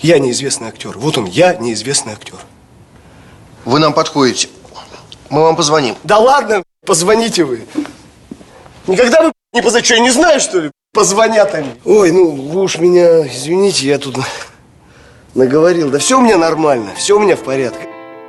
Я неизвестный актер. Вот он, я неизвестный актер. Вы нам подходите. Мы вам позвоним. Да ладно, позвоните вы. Никогда вы не позвоните. Что, я не знаю, что ли? Позвонят они. Ой, ну вы уж меня извините, я тут наговорил. Да все у меня нормально, все у меня в порядке.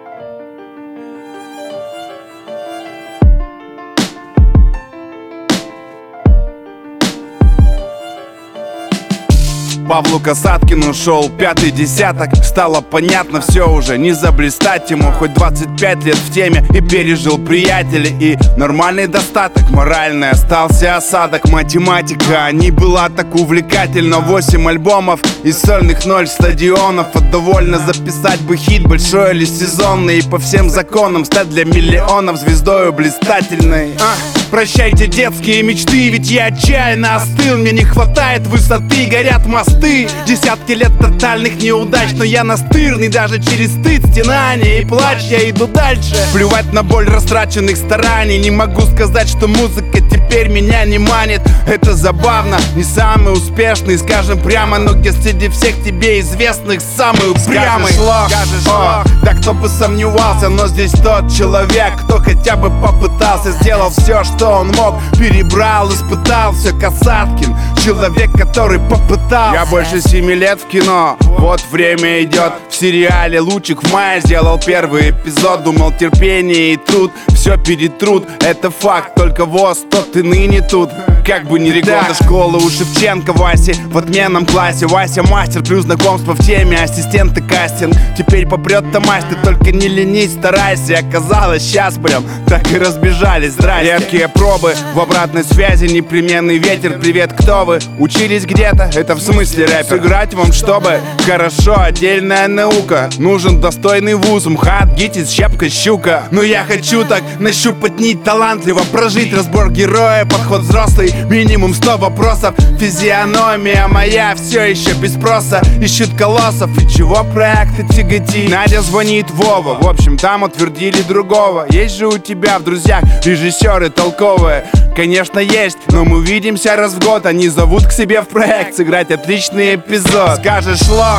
Павлу Касаткину шел пятый десяток. Стало понятно, все уже не заблистать ему. Хоть 25 лет в теме и пережил приятеля и нормальный достаток. Моральный остался осадок. Математика не была так увлекательна. 8 альбомов и сольных 0 стадионов. А довольно записать бы хит большой или сезонный. И по всем законам стать для миллионов звездою блистательной. Прощайте детские мечты, ведь я отчаянно остыл. Мне не хватает высоты, горят мосты. Десятки лет тотальных неудач, но я настырный. Даже через стыд, стенание и плач я иду дальше. Плевать на боль растраченных стараний. Не могу сказать, что музыка теперь меня не манит. Это забавно, не самый успешный, скажем прямо. Но где среди всех тебе известных самый упрямый? Скажешь ложь, да кто бы сомневался. Но здесь тот человек, кто хотя бы попытался. Сделал все, что он мог, перебрал, испытал все. Касаткин, человек, который попытался. Я больше 7 лет в кино, вот время идет. В сериале «Лучик в мае» сделал первый эпизод. Думал, терпение и труд все перетрут. Это факт, только ВОЗ, тот и ныне тут. Как бы ни 3 года школы у Шевченко Васи в отменном классе. Вася мастер, плюс знакомство в теме, ассистент и кастинг. Теперь попрет Тамась, ты только не ленись, старайся. Оказалось, сейчас прям так и разбежались, здрасте. Редкие пробы, в обратной связи непременный ветер. Привет, кто вы? Учились где-то? Это в смысле рэпер? Сыграть вам, чтобы хорошо, отдельная наука. Нужен достойный вуз, МХАТ, ГИТИС, щепка, щука. Но я хочу так нащупать нить талантливо, прожить разбор героя, подход взрослый. Минимум 100 вопросов. Физиономия моя все еще без спроса. Ищет колоссов, и чего проекты тяготит. Надя звонит Вова, в общем там утвердили другого. Есть же у тебя в друзьях режиссеры толковые? Конечно есть, но мы видимся раз в год. Они зовут к себе в проект сыграть отличный эпизод. Скажешь ложь,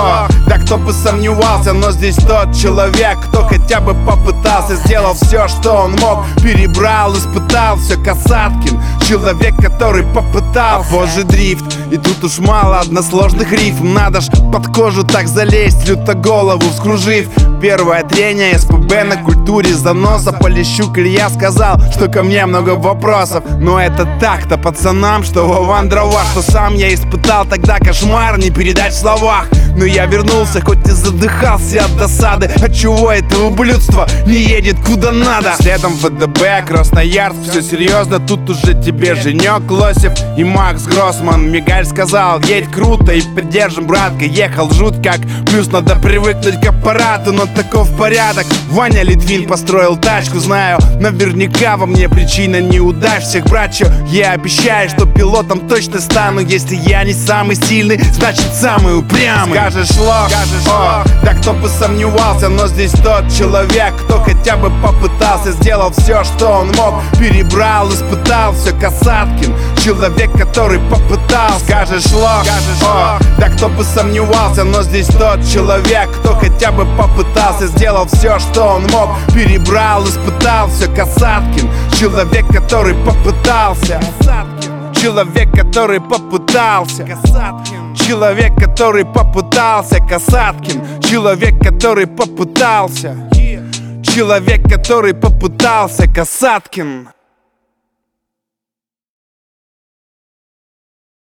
да кто бы сомневался. Но здесь тот человек, кто хотя бы попытался. Сделал все, что он мог, перебрал, испытал все. Касаткин, человек, который попытался. А позже дрифт, и тут уж мало односложных рифм. Надо ж под кожу так залезть, люто голову вскружив. Первое трение СПБ на культуре заноса. Полищук Илья сказал, что ко мне много вопросов. Но это так-то пацанам, что Вован дрова. Что сам я испытал тогда кошмар, не передать в словах. Но я вернулся, хоть и задыхался от досады. Отчего это ублюдство не едет куда надо? Следом ВДБ, Красноярск, все серьезно. Тут уже тебе Женек Лосев и Макс Гроссман. Мигаль сказал, едь круто и поддержим, братка. Ехал жуть как, плюс надо привыкнуть к аппарату. Но таков порядок. Ваня Литвин построил тачку, знаю, наверняка во мне причина неудач всех, братьев. Я обещаю, что пилотом точно стану. Если я не самый сильный, значит самый упрямый. Скажешь ложь, да кто бы сомневался. Но здесь тот человек, кто хотя бы попытался. Сделал все, что он мог, перебрал, испытал все. Касаткин, человек, который попытался. Скажешь ложь, да кто бы сомневался. Но здесь тот человек, кто хотя бы попытался. Сделал все, что он мог, перебрал, испытал все. Касаткин, человек, который попытался. Человек, который попытался. Человек, который попытался. Касаткин, человек, который попытался. Человек, который попытался. Касаткин.